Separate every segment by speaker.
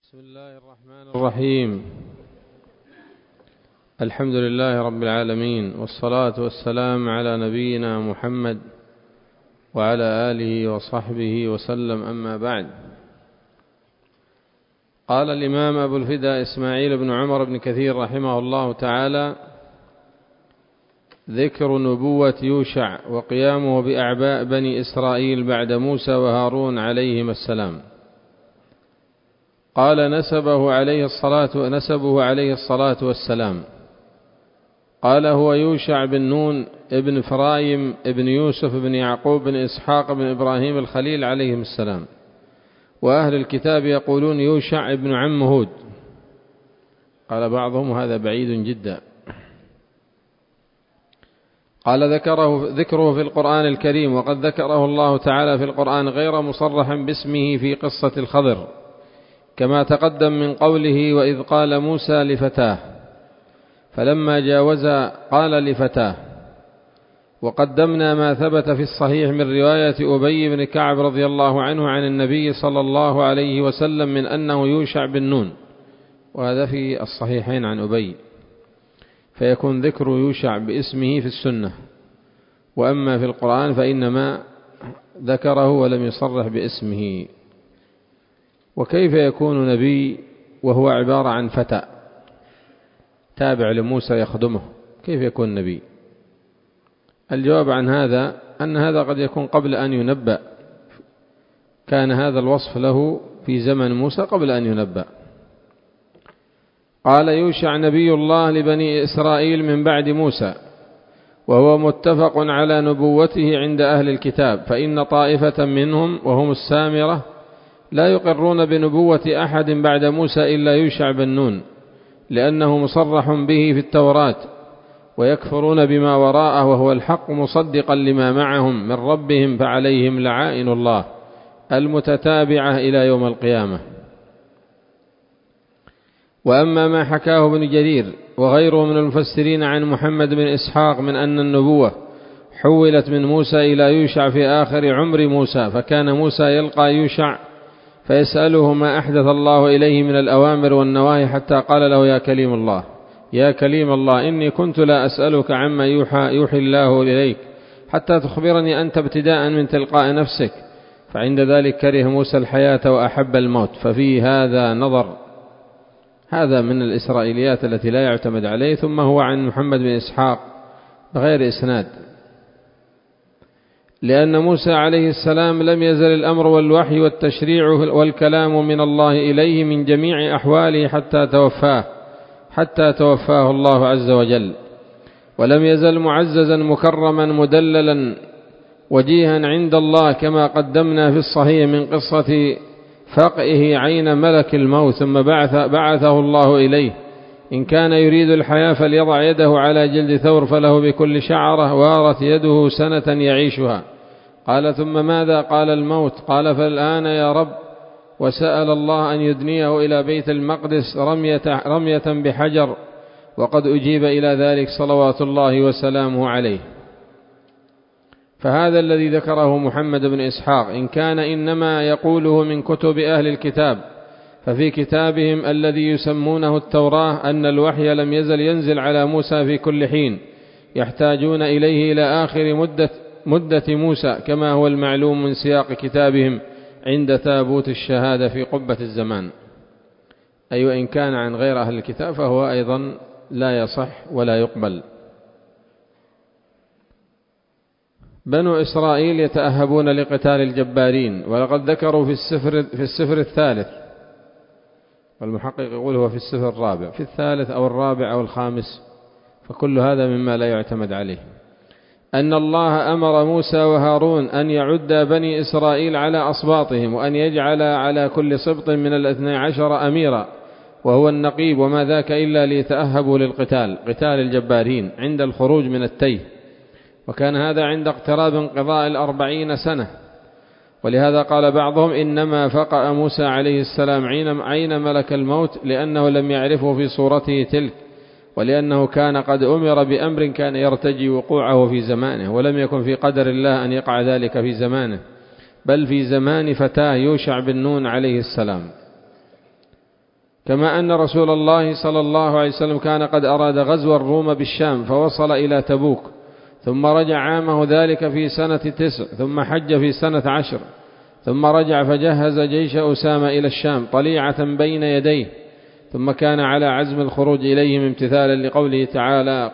Speaker 1: بسم الله الرحمن الرحيم. الحمد لله رب العالمين، والصلاة والسلام على نبينا محمد وعلى آله وصحبه وسلم، أما بعد. قال الإمام أبو الفداء إسماعيل بن عمر بن كثير رحمه الله تعالى: ذكر نبوة يوشع وقيامه بأعباء بني إسرائيل بعد موسى وهارون عليهما السلام. قال نسبه عليه الصلاة والسلام. قال هو يوشع بن نون ابن فرايم ابن يوسف بن يعقوب بن إسحاق بن إبراهيم الخليل عليهم السلام. وأهل الكتاب يقولون يوشع ابن عم هود. قال بعضهم هذا بعيد جدا. قال ذكره في القرآن الكريم، وقد ذكره الله تعالى في القرآن غير مصرح باسمه في قصة الخضر، كما تقدم من قوله: وإذ قال موسى لفتاه فلما جاوز قال لفتاه. وقدمنا ما ثبت في الصحيح من رواية أبي بن كعب رضي الله عنه عن النبي صلى الله عليه وسلم من أنه يوشع بن نون، وهذا في الصحيحين عن أبي، فيكون ذكر يوشع باسمه في السنة. وأما في القرآن فإنما ذكره ولم يصرح باسمه. وكيف يكون نبي وهو عبارة عن فتى تابع لموسى يخدمه؟ كيف يكون نبي؟ الجواب عن هذا أن هذا قد يكون قبل أن ينبأ، كان هذا الوصف له في زمن موسى قبل أن ينبأ. قال يوشع نبي الله لبني إسرائيل من بعد موسى، وهو متفق على نبوته عند أهل الكتاب، فإن طائفة منهم وهم السامرة لا يقرون بنبوة أحد بعد موسى إلا يوشع بن نون، لأنه مصرح به في التوراة، ويكفرون بما وراءه وهو الحق مصدقا لما معهم من ربهم، فعليهم لعائن الله المتتابعة إلى يوم القيامة. وأما ما حكاه ابن جرير وغيره من المفسرين عن محمد بن إسحاق من أن النبوة حولت من موسى إلى يوشع في آخر عمر موسى، فكان موسى يلقى يوشع فيسأله ما أحدث الله إليه من الأوامر والنواهي، حتى قال له: يا كليم الله إني كنت لا أسألك عما يوحي الله إليك حتى تخبرني أنت ابتداء من تلقاء نفسك. فعند ذلك كره موسى الحياة وأحب الموت. ففي هذا نظر، هذا من الإسرائيليات التي لا يعتمد عليه. ثم هو عن محمد بن إسحاق بغير إسناد، لأن موسى عليه السلام لم يزل الأمر والوحي والتشريع والكلام من الله إليه من جميع أحواله حتى توفاه الله عز وجل، ولم يزل معززا مكرما مدللا وجيها عند الله، كما قدمنا في الصحيح من قصة فقئه عين ملك الموت ثم بعثه الله إليه: إن كان يريد الحياة فليضع يده على جلد ثور فله بكل شعرة وارت يده سنة يعيشها. قال: ثم ماذا؟ قال: الموت. قال: فالآن يا رب. وسأل الله أن يدنيه إلى بيت المقدس رمية بحجر، وقد أجيب إلى ذلك صلوات الله وسلامه عليه. فهذا الذي ذكره محمد بن إسحاق إن كان إنما يقوله من كتب أهل الكتاب، ففي كتابهم الذي يسمونه التوراة أن الوحي لم يزل ينزل على موسى في كل حين، يحتاجون إليه إلى آخر مدة موسى، كما هو المعلوم من سياق كتابهم عند تابوت الشهادة في قبة الزمان. أي وإن كان عن غير أهل الكتاب فهو أيضا لا يصح ولا يقبل. بنو إسرائيل يتأهبون لقتال الجبارين، ولقد ذكروا في السفر الثالث، والمحقق يقول هو في السفر الرابع، في الثالث أو الرابع أو الخامس، فكل هذا مما لا يعتمد عليه، أن الله أمر موسى وهارون أن يعد بني إسرائيل على أصباطهم، وأن يجعل على كل سبط من 12 أميرا وهو النقيب، وما ذاك إلا ليتأهبوا للقتال، قتال الجبارين عند الخروج من التيه. وكان هذا عند اقتراب انقضاء 40 سنة. ولهذا قال بعضهم: إنما فقأ موسى عليه السلام عين ملك الموت لأنه لم يعرفه في صورته تلك، ولأنه كان قد أمر بأمر كان يرتجي وقوعه في زمانه، ولم يكن في قدر الله أن يقع ذلك في زمانه، بل في زمان فتاه يوشع بن نون عليه السلام. كما أن رسول الله صلى الله عليه وسلم كان قد أراد غزو الروم بالشام فوصل إلى تبوك، ثم رجع عامه ذلك في سنة 9، ثم حج في سنة 10، ثم رجع فجهز جيش أسامة إلى الشام طليعة بين يديه، ثم كان على عزم الخروج إليهم امتثالا لقوله تعالى: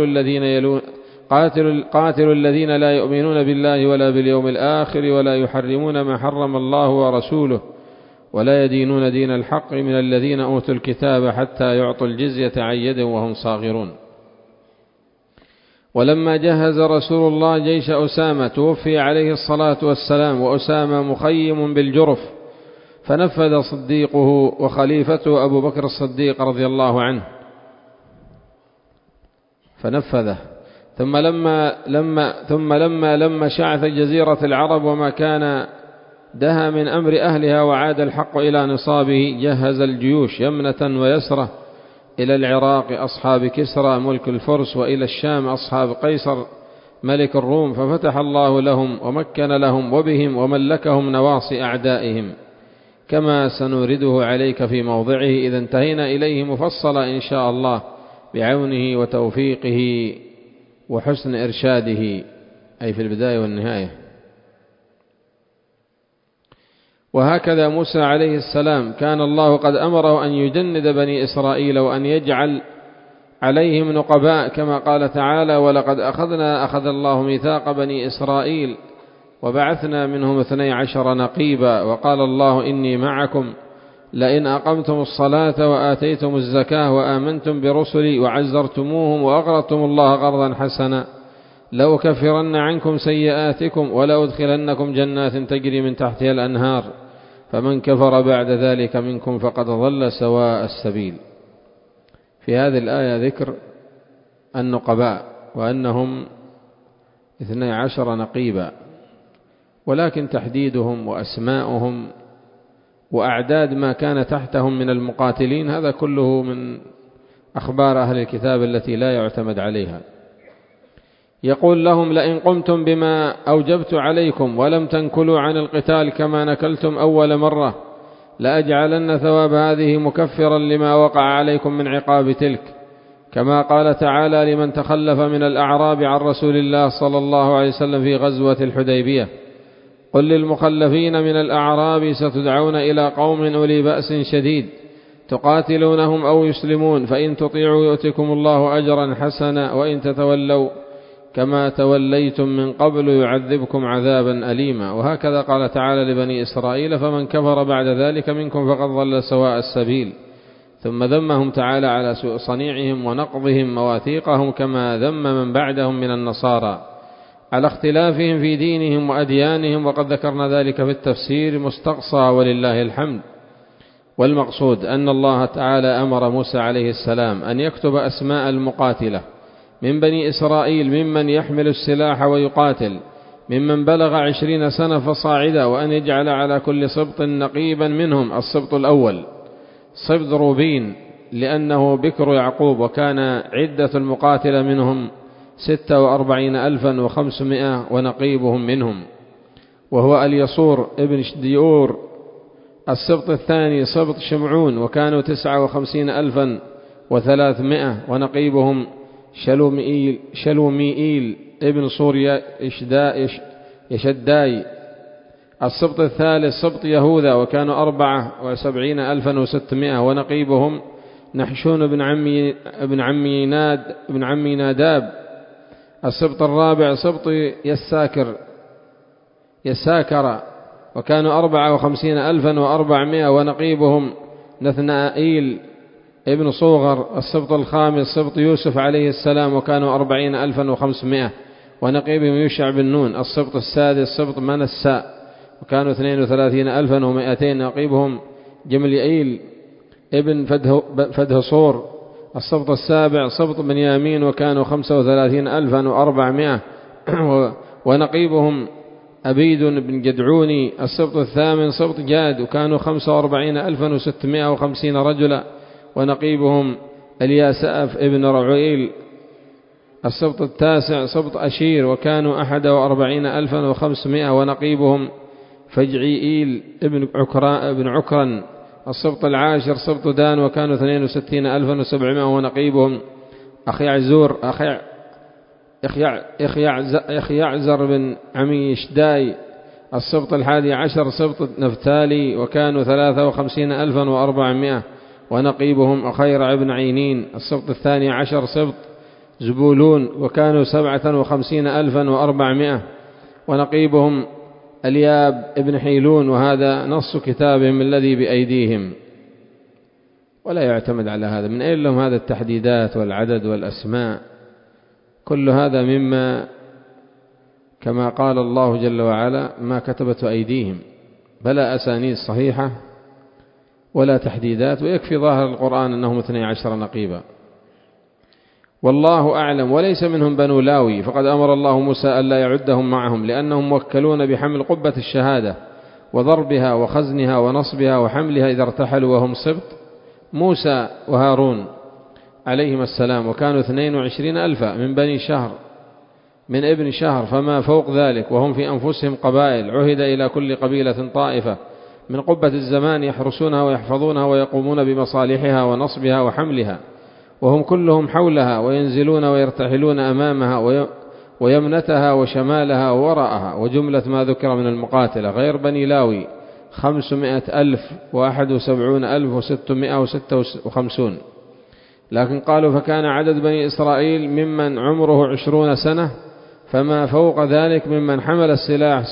Speaker 1: قاتلوا الذين لا يؤمنون بالله ولا باليوم الآخر ولا يحرمون ما حرم الله ورسوله ولا يدينون دين الحق من الذين أوتوا الكتاب حتى يعطوا الجزية عن يد وهم صاغرون. ولما جهز رسول الله جيش أسامة توفي عليه الصلاة والسلام، وأسامة مخيم بالجرف، فنفذ صديقه وخليفته أبو بكر الصديق رضي الله عنه، فنفذه. ثم لما شعث جزيرة العرب وما كان دها من أمر أهلها وعاد الحق إلى نصابه، جهز الجيوش يمنة ويسرة إلى العراق أصحاب كسرى ملك الفرس، وإلى الشام أصحاب قيصر ملك الروم، ففتح الله لهم ومكن لهم وبهم وملكهم نواصي أعدائهم، كما سنورده عليك في موضعه إذا انتهينا إليه مفصلا إن شاء الله بعونه وتوفيقه وحسن إرشاده، أي في البداية والنهاية. وهكذا موسى عليه السلام كان الله قد أمره أن يجند بني إسرائيل وأن يجعل عليهم نقباء، كما قال تعالى: ولقد أخذ الله ميثاق بني إسرائيل وبعثنا منهم 12 نقيبا، وقال الله: إني معكم لئن أقمتم الصلاة وآتيتم الزكاة وآمنتم برسلي وعزرتموهم وأقرضتم الله قرضا حسنا لأكفرن عنكم سيئاتكم ولأدخلنكم جنات تجري من تحتها الأنهار فمن كفر بعد ذلك منكم فقد ضل سواء السبيل. في هذه الآية ذكر النقباء وأنهم 12 نقيبا، ولكن تحديدهم وأسماؤهم وأعداد ما كان تحتهم من المقاتلين هذا كله من أخبار أهل الكتاب التي لا يعتمد عليها. يقول لهم: لئن قمتم بما أوجبت عليكم ولم تنكلوا عن القتال كما نكلتم أول مرة لأجعلن ثواب هذه مكفرا لما وقع عليكم من عقاب تلك، كما قال تعالى لمن تخلف من الأعراب عن رسول الله صلى الله عليه وسلم في غزوة الحديبية: قل للمخلفين من الأعراب ستدعون إلى قوم أولي بأس شديد تقاتلونهم أو يسلمون، فإن تطيعوا يؤتكم الله أجرا حسنا، وإن تتولوا كما توليتم من قبل يعذبكم عذابا أليما. وهكذا قال تعالى لبني إسرائيل: فمن كفر بعد ذلك منكم فقد ضل سواء السبيل. ثم ذمهم تعالى على سوء صنيعهم ونقضهم مواثيقهم، كما ذم من بعدهم من النصارى على اختلافهم في دينهم وأديانهم، وقد ذكرنا ذلك في التفسير مستقصى ولله الحمد. والمقصود أن الله تعالى أمر موسى عليه السلام أن يكتب أسماء المقاتلة من بني إسرائيل ممن يحمل السلاح ويقاتل ممن بلغ 20 سنة فصاعدا، وأن يجعل على كل سبط نقيبا منهم. السبط الأول سبط روبين لأنه بكر يعقوب، وكان عدة المقاتلة منهم 46,500 ونقيبهم منهم، وهو اليصور ابن شديور. السبط الثاني سبط شمعون، وكانوا 59,300 ونقيبهم شلوميئيل ابن صوريا يشداي. السبط الثالث سبط يهوذا، وكانوا 74,600 ونقيبهم نحشون ابن عمي ناداب. السبط الرابع سبط يساكر، وكانوا 54,400 ونقيبهم نثنائيل ابن صوغر. السبط الخامس سبط يوسف عليه السلام، وكانوا 40,500 ونقيبهم يوشع بن نون. السبط السادس سبط منسى، وكانوا 32,200 نقيبهم جمليئيل ابن فدهصور. السبط السابع سبط بنيامين، وكانوا 35,400 ونقيبهم أبيد بن جدعوني. السبط الثامن سبط جاد، وكانوا 45,650 رجلا ونقيبهم الياساف ابن رعويل. السبط التاسع سبط أشير، وكانوا 41,500 ونقيبهم فجعيئيل ابن عكران. السبط العاشر سبط دان وكانوا 62,700 ونقيبهم أخيعزر بن عميشداي. السبط 11 سبط نفتالي وكانوا 53,400 ونقيبهم أخيرع بن عينين. السبط 12 سبط زبولون وكانوا 57,400 ونقيبهم الياب ابن حيلون. وهذا نص كتابهم الذي بأيديهم، ولا يعتمد على هذا. من أين لهم هذا التحديدات والعدد والأسماء؟ كل هذا مما كما قال الله جل وعلا ما كتبت أيديهم، بلا أسانيد صحيحة ولا تحديدات، ويكفي ظاهر القرآن أنهم 12 نقيبا. والله أعلم. وليس منهم بنو لاوي، فقد أمر الله موسى ألا يعدهم معهم، لأنهم موكلون بحمل قبة الشهادة وضربها وخزنها ونصبها وحملها إذا ارتحلوا، وهم سبط موسى وهارون عليهما السلام. وكانوا 22,000 من بني شهر من ابن شهر فما فوق ذلك، وهم في أنفسهم قبائل. عهد إلى كل قبيلة طائفة من قبة الزمان يحرسونها ويحفظونها ويقومون بمصالحها ونصبها وحملها، وهم كلهم حولها وينزلون ويرتحلون أمامها ويمنتها وشمالها ووراءها. وجملة ما ذكر من المقاتلة غير بني لاوي 571,656. لكن قالوا فكان عدد بني إسرائيل ممن عمره 20 سنة فما فوق ذلك ممن حمل السلاح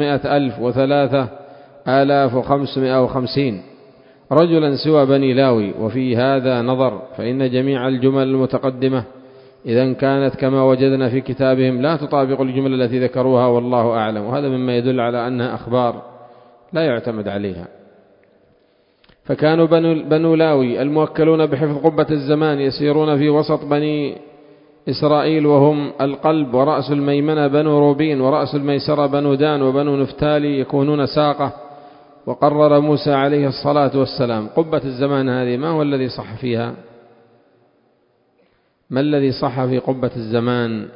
Speaker 1: 603,550 رجلا سوى بني لاوي. وفي هذا نظر، فإن جميع الجمل المتقدمة إذا كانت كما وجدنا في كتابهم لا تطابق الجمل التي ذكروها، والله أعلم. وهذا مما يدل على أنها أخبار لا يعتمد عليها. فكانوا بنو لاوي الموكلون بحفظ قبة الزمان يسيرون في وسط بني إسرائيل، وهم القلب ورأس الميمنة بنو روبين، ورأس الميسرة بنو دان، وبنو نفتالي يكونون ساقة. وقرر موسى عليه الصلاة والسلام قبة الزمان هذه ما هو الذي صح فيها؟ ما الذي صح في قبة الزمان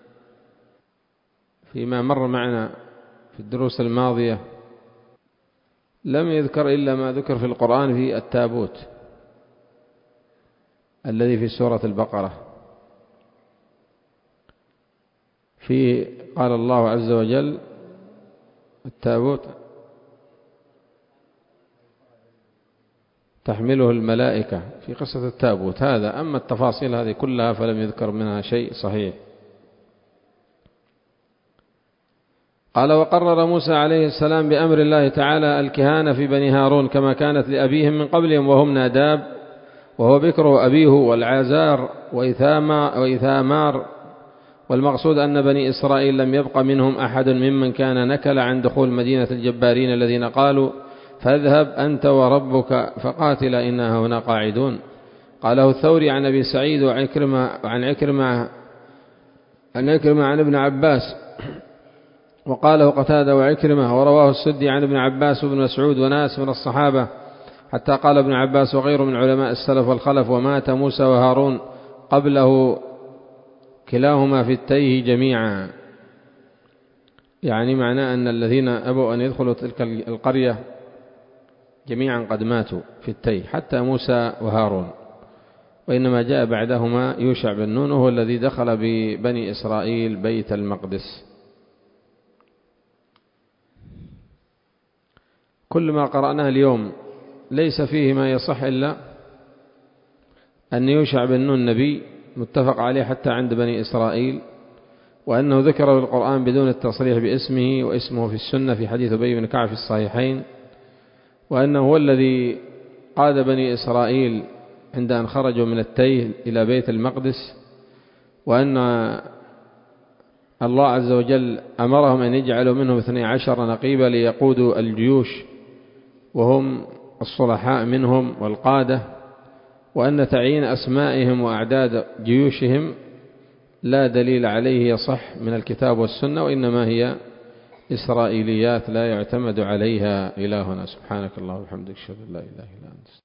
Speaker 1: فيما مر معنا في الدروس الماضية؟ لم يذكر إلا ما ذكر في القرآن في التابوت الذي في سورة البقرة. قال الله عز وجل التابوت تحمله الملائكة في قصة التابوت هذا. أما التفاصيل هذه كلها فلم يذكر منها شيء صحيح. قال وقرر موسى عليه السلام بأمر الله تعالى الكهانة في بني هارون كما كانت لأبيهم من قبلهم، وهم ناداب وهو بكر أبيه والعازار وإثامار. والمقصود أن بني إسرائيل لم يبق منهم أحد ممن كان نكل عن دخول مدينة الجبارين الذين قالوا فاذهب أنت وربك فقاتلا إنا هنا قاعدون. قاله الثوري عن أبي سعيد وعن عكرمة عن ابن عباس، وقاله قتادة وعكرمة، ورواه السدي عن ابن عباس وابن مسعود وناس من الصحابة، حتى قال ابن عباس وغيره من علماء السلف والخلف ومات موسى وهارون قبله كلاهما في التيه جميعا. يعني معناه أن الذين أبوا أن يدخلوا تلك القرية جميعا قد ماتوا في التيه حتى موسى وهارون، وإنما جاء بعدهما يوشع بن نون وهو الذي دخل ببني إسرائيل بيت المقدس. كل ما قرأناه اليوم ليس فيه ما يصح إلا أن يوشع بن نون نبي متفق عليه حتى عند بني إسرائيل، وأنه ذكر في القرآن بدون التصريح باسمه، واسمه في السنة في حديث أبي بن كعب في الصحيحين، وأنه هو الذي قاد بني إسرائيل عند أن خرجوا من التيه إلى بيت المقدس، وأن الله عز وجل أمرهم أن يجعلوا منهم 12 نقيبا ليقودوا الجيوش وهم الصلحاء منهم والقادة، وأن تعيين أسمائهم وأعداد جيوشهم لا دليل عليه يصح من الكتاب والسنة، وإنما هي إسرائيليات لا يعتمد عليها إلهنا. سبحانك اللهم وبحمدك أشهد أن لا إله إلا أنت.